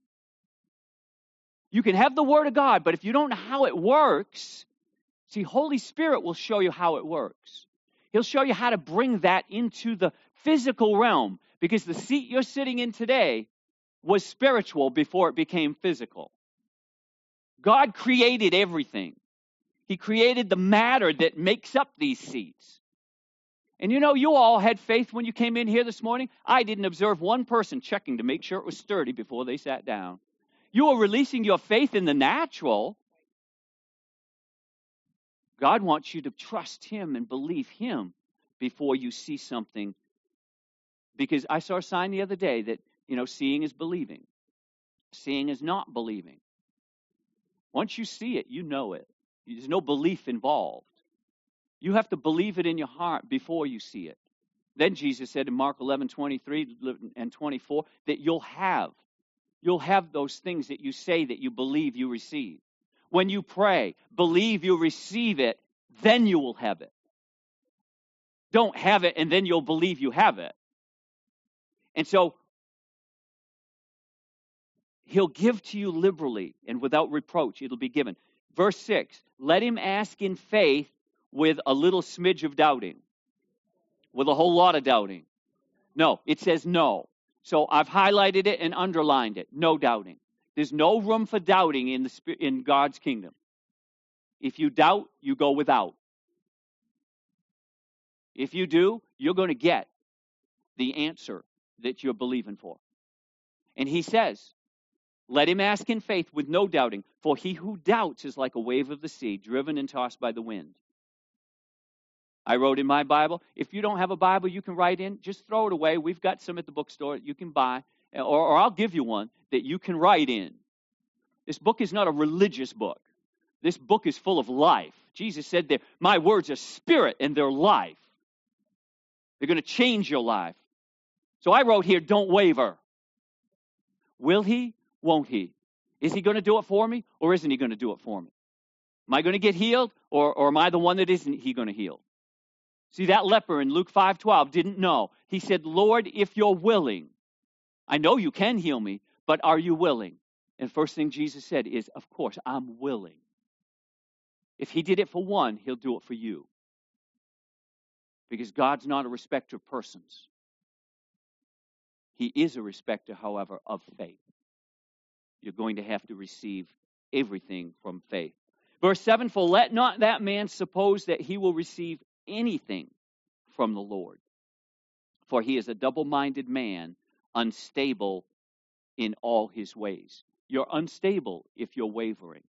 You can have the Word of God, but if you don't know how it works, see, Holy Spirit will show you how it works. He'll show you how to bring that into the physical realm, because the seat you're sitting in today was spiritual before it became physical. God created everything. He created the matter that makes up these seats. And you know, you all had faith when you came in here this morning. I didn't observe one person checking to make sure it was sturdy before they sat down. You were releasing your faith in the natural. God wants you to trust Him and believe Him before you see something. Because I saw a sign the other day that, you know, seeing is believing. Seeing is not believing. Once you see it, you know it. There's no belief involved. You have to believe it in your heart before you see it. Then Jesus said in Mark eleven, twenty-three and twenty-four that you'll have. You'll have those things that you say that you believe you receive. When you pray, believe you receive it, then you will have it. Don't have it and then you'll believe you have it. And so, He'll give to you liberally and without reproach. It'll be given. Verse six, let him ask in faith with a little smidge of doubting. With a whole lot of doubting. No, it says no. So I've highlighted it and underlined it. No doubting. There's no room for doubting in the in God's kingdom. If you doubt, you go without. If you do, you're going to get the answer that you're believing for. And He says, let him ask in faith with no doubting, for he who doubts is like a wave of the sea, driven and tossed by the wind. I wrote in my Bible, if you don't have a Bible you can write in, just throw it away. We've got some at the bookstore you can buy, or, or I'll give you one that you can write in. This book is not a religious book. This book is full of life. Jesus said there, my words are spirit and they're life. They're going to change your life. So I wrote here, don't waver. Will He? Won't He? Is He going to do it for me, or isn't He going to do it for me? Am I going to get healed, or, or am I the one that isn't He going to heal? See, that leper in Luke five twelve didn't know. He said, Lord, if you're willing, I know you can heal me, but are you willing? And first thing Jesus said is, of course, I'm willing. If He did it for one, He'll do it for you. Because God's not a respecter of persons. He is a respecter, however, of faith. You're going to have to receive everything from faith. Verse seven, for let not that man suppose that he will receive anything from the Lord. For he is a double-minded man, unstable in all his ways. You're unstable if you're wavering.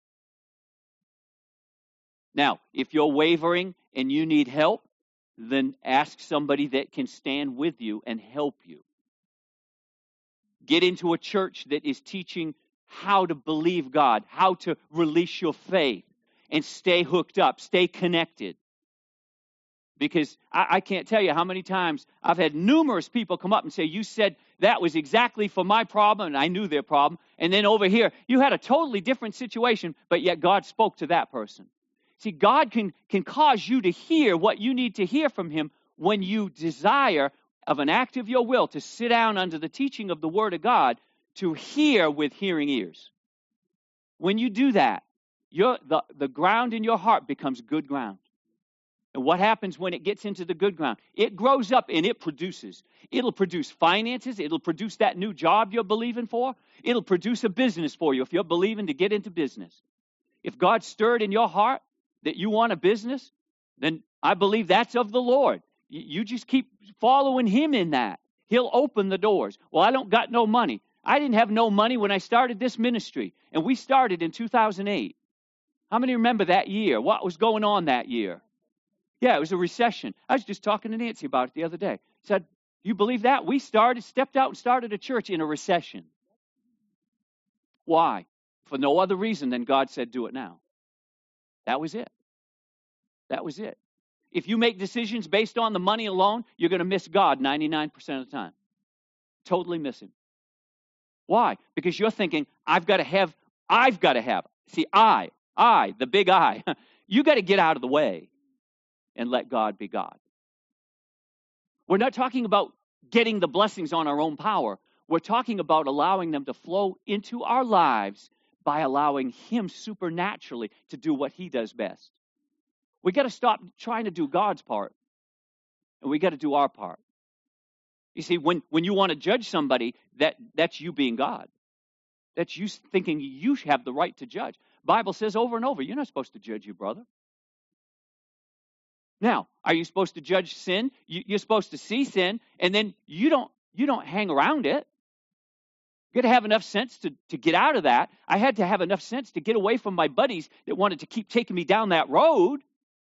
Now, if you're wavering and you need help, then ask somebody that can stand with you and help you. Get into a church that is teaching how to believe God, how to release your faith, and stay hooked up, stay connected. Because I, I can't tell you how many times I've had numerous people come up and say, you said that was exactly for my problem, and I knew their problem. And then over here, you had a totally different situation, but yet God spoke to that person. See, God can, can cause you to hear what you need to hear from Him when you desire of an act of your will to sit down under the teaching of the Word of God, to hear with hearing ears. When you do that, your, the, the ground in your heart becomes good ground. And what happens when it gets into the good ground? It grows up and it produces. It'll produce finances. It'll produce that new job you're believing for. It'll produce a business for you if you're believing to get into business. If God stirred in your heart that you want a business, then I believe that's of the Lord. You just keep following Him in that. He'll open the doors. Well, I don't got no money. I didn't have no money when I started this ministry. And we started in two thousand eight. How many remember that year? What was going on that year? Yeah, it was a recession. I was just talking to Nancy about it the other day. Said, you believe that? We started, stepped out and started a church in a recession. Why? For no other reason than God said, do it now. That was it. That was it. If you make decisions based on the money alone, you're going to miss God ninety-nine percent of the time. Totally miss Him. Why? Because you're thinking, I've got to have, I've got to have. See, I, I, the big I, you got to get out of the way. and let God be God. We're not talking about getting the blessings on our own power. We're talking about allowing them to flow into our lives by allowing Him supernaturally to do what He does best. We got to stop trying to do God's part, and we got to do our part. You see, when, when you want to judge somebody, that, that's you being God. That's you thinking you have the right to judge. Bible says over and over, you're not supposed to judge your brother. Now, are you supposed to judge sin? You, you're supposed to see sin, and then you don't you don't hang around it. You got to have enough sense to, to get out of that. I had to have enough sense to get away from my buddies that wanted to keep taking me down that road.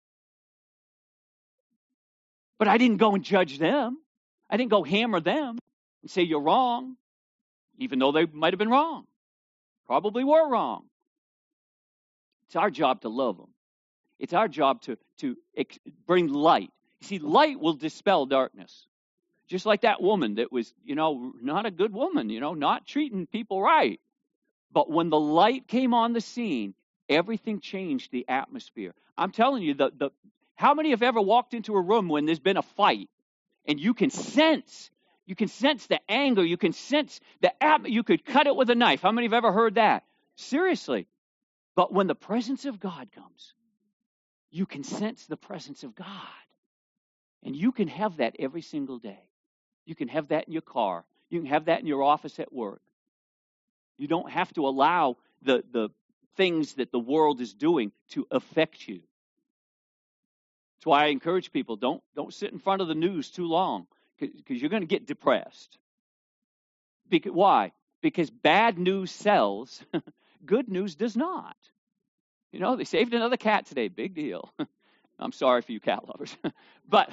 But I didn't go and judge them. I didn't go hammer them and say you're wrong, even though they might have been wrong. Probably were wrong. It's our job to love them. It's our job to, to ex- bring light. You see, light will dispel darkness. Just like that woman that was, you know, not a good woman, you know, not treating people right. But when the light came on the scene, everything changed the atmosphere. I'm telling you, the, the how many have ever walked into a room when there's been a fight and you can sense, you can sense the anger, you can sense the atmosphere, you could cut it with a knife. How many have ever heard that? Seriously. But when the presence of God comes, you can sense the presence of God. And you can have that every single day. You can have that in your car. You can have that in your office at work. You don't have to allow the, the things that the world is doing to affect you. That's why I encourage people, don't, don't sit in front of the news too long, because you're going to get depressed. Because, why? Because bad news sells. Good news does not. You know, they saved another cat today. Big deal. I'm sorry for you cat lovers. but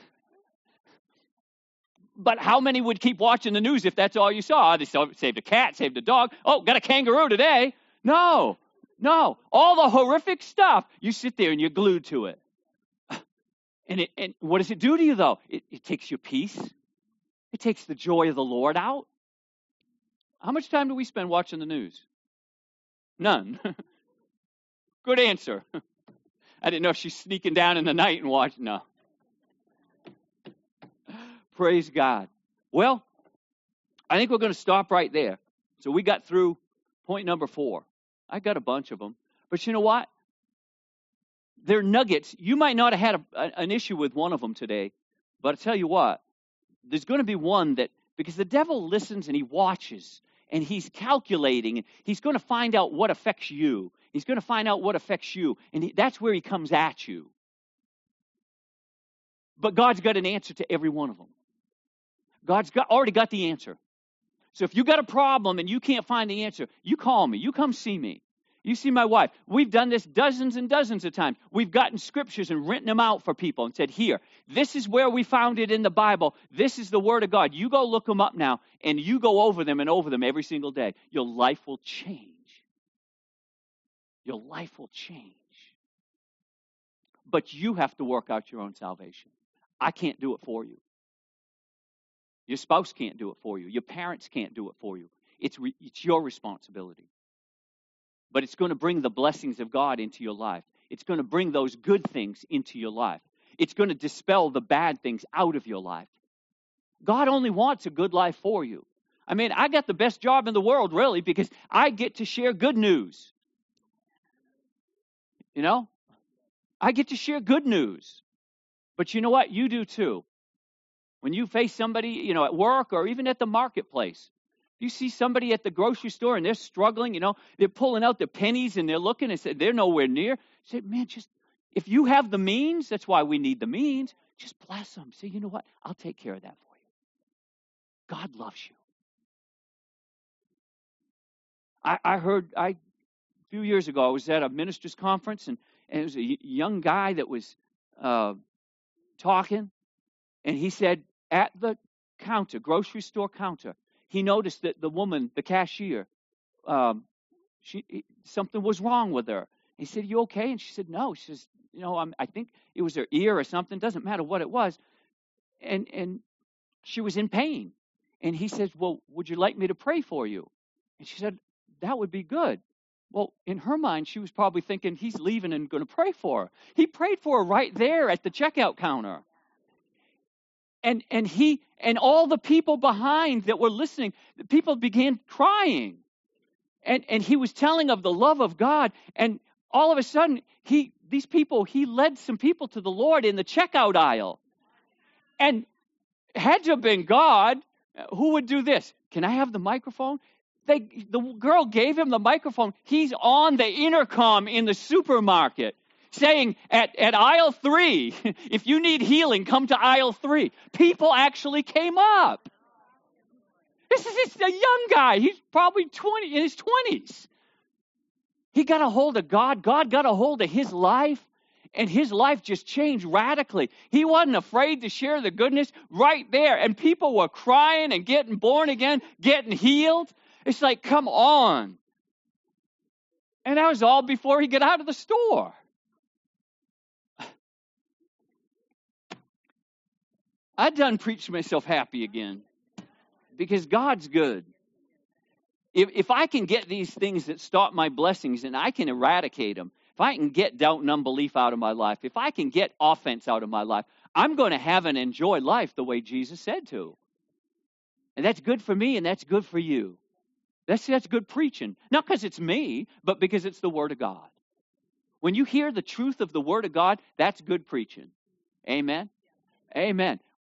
but how many would keep watching the news if that's all you saw? They saved a cat, saved a dog. Oh, got a kangaroo today. No, no. All the horrific stuff, you sit there and you're glued to it. And, it, and what does it do to you, though? It, it takes your peace. It takes the joy of the Lord out. How much time do we spend watching the news? None. Good answer. I didn't know if she's sneaking down in the night and watching. No. Praise God. Well, I think we're going to stop right there. So we got through point number four. I got a bunch of them. But you know what? They're nuggets. You might not have had a, a, an issue with one of them today. But I tell you what, there's going to be one that, because the devil listens and he watches. And he's calculating, and he's going to find out what affects you. He's going to find out what affects you. And he, that's where he comes at you. But God's got an answer to every one of them. God's got already got the answer. So if you got a problem and you can't find the answer, you call me. You come see me. You see my wife. We've done this dozens and dozens of times. We've gotten scriptures and written them out for people and said, here, this is where we found it in the Bible. This is the Word of God. You go look them up now, and you go over them and over them every single day. Your life will change. Your life will change. But you have to work out your own salvation. I can't do it for you. Your spouse can't do it for you. Your parents can't do it for you. It's, re- it's your responsibility. But it's going to bring the blessings of God into your life. It's going to bring those good things into your life. It's going to dispel the bad things out of your life. God only wants a good life for you. I mean, I got the best job in the world, really, because I get to share good news. You know? I get to share good news. But you know what? You do too. When you face somebody, you know, at work or even at the marketplace, you see somebody at the grocery store and they're struggling, you know, they're pulling out the pennies and they're looking and say they're nowhere near. Say, man, just if you have the means, that's why we need the means, just bless them. Say, you know what? I'll take care of that for you. God loves you. I, I heard, I, a few years ago, I was at a minister's conference and, and it was a young guy that was uh, talking, and he said at the counter, grocery store counter, he noticed that the woman, the cashier, um, she something was wrong with her. He said, "You okay?" And she said, "No." She says, "You know, I'm, I think it was her ear or something. Doesn't matter what it was." And and she was in pain. And he says, "Well, would you like me to pray for you?" And she said, "That would be good." Well, in her mind, she was probably thinking he's leaving and going to pray for her. He prayed for her right there at the checkout counter. And and he and all the people behind that were listening, the people began crying. And and he was telling of the love of God. And all of a sudden, he these people, he led some people to the Lord in the checkout aisle. And had to have been God, who would do this? Can I have the microphone? They, the girl gave him the microphone. He's on the intercom in the supermarket saying at, at aisle three, if you need healing, come to aisle three. People actually came up. This is just a young guy. He's probably twenty in his twenties. He got a hold of God. God got a hold of his life. And his life just changed radically. He wasn't afraid to share the goodness right there. And people were crying and getting born again, getting healed. It's like, come on. And that was all before he got out of the store. I done preached myself happy again. Because God's good. If, if I can get these things that stop my blessings and I can eradicate them, if I can get doubt and unbelief out of my life, if I can get offense out of my life, I'm going to have and enjoy life the way Jesus said to. And that's good for me and that's good for you. That's, that's good preaching. Not because it's me, but because it's the Word of God. When you hear the truth of the Word of God, that's good preaching. Amen? Amen.